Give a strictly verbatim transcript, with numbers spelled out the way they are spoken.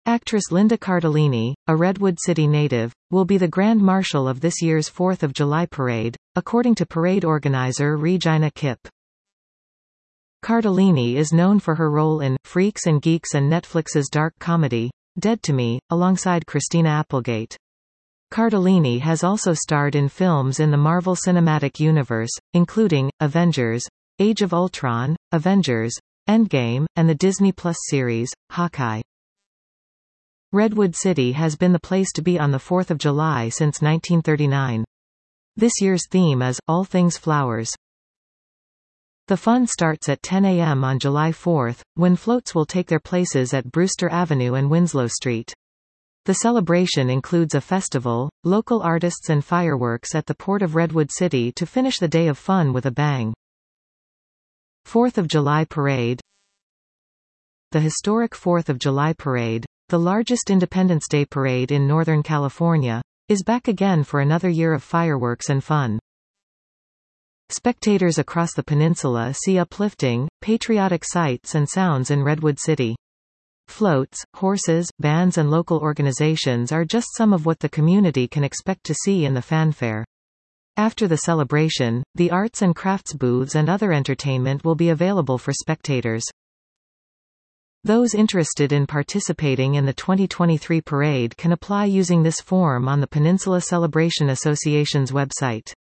Actress Linda Cardellini, a Redwood City native, will be the Grand Marshal of this year's fourth of July parade, according to parade organizer Regina Kipp. Cardellini is known for her role in Freaks and Geeks and Netflix's dark comedy, Dead to Me, alongside Christina Applegate. Cardellini has also starred in films in the Marvel Cinematic Universe, including Avengers, Age of Ultron, Avengers, Endgame, and the Disney Plus series, Hawkeye. Redwood City has been the place to be on the fourth of July since nineteen thirty-nine. This year's theme is, All Things Flowers. The fun starts at ten a m on July fourth, when floats will take their places at Brewster Avenue and Winslow Street. The celebration includes a festival, local artists and fireworks at the Port of Redwood City to finish the day of fun with a bang. fourth of July Parade. The historic fourth of July Parade, the largest Independence Day parade in Northern California, is back again for another year of fireworks and fun. Spectators across the peninsula see uplifting, patriotic sights and sounds in Redwood City. Floats, horses, bands and local organizations are just some of what the community can expect to see in the fanfare. After the celebration, the arts and crafts booths and other entertainment will be available for spectators. Those interested in participating in the twenty twenty-three parade can apply using this form on the Peninsula Celebration Association's website.